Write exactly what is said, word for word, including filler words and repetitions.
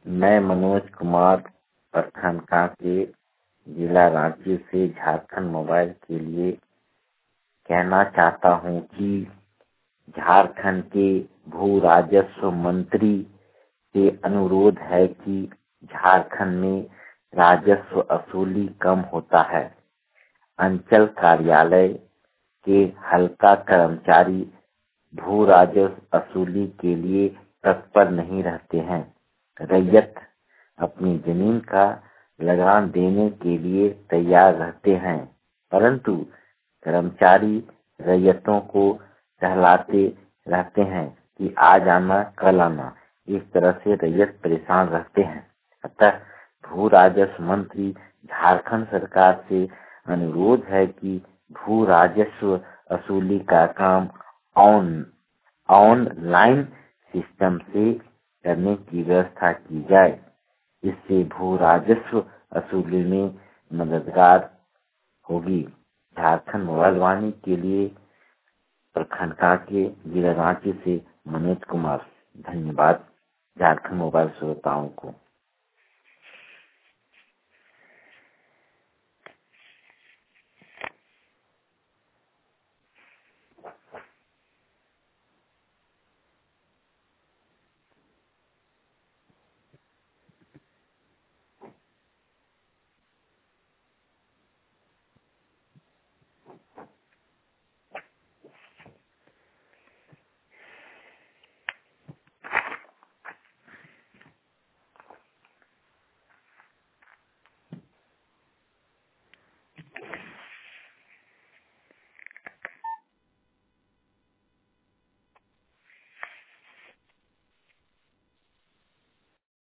मैं मनोज कुमार प्रखंड के जिला रांची से झारखंड मोबाइल के लिए कहना चाहता हूं कि झारखंड के भू राजस्व मंत्री से अनुरोध है कि झारखंड में राजस्व असुली कम होता है। अंचल कार्यालय के हल्का कर्मचारी भू राजस्व असुली के लिए तत्पर नहीं रहते हैं। रैयत अपनी जमीन का लगान देने के लिए तैयार रहते हैं, परंतु कर्मचारी रैयतों को टहलाते रहते हैं कि आज आना कल आना। इस तरह से रैयत परेशान रहते हैं। अतः भू राजस्व मंत्री झारखंड सरकार से अनुरोध है कि भू राजस्व असुली का काम ऑन ऑनलाइन सिस्टम से करने की व्यवस्था की जाए। इससे भू राजस्व असुली में मददगार होगी। झारखंड मोबाइल वाणी के लिए प्रखंड के जिला रांची से मनोज कुमार। धन्यवाद झारखंड मोबाइल श्रोताओं को।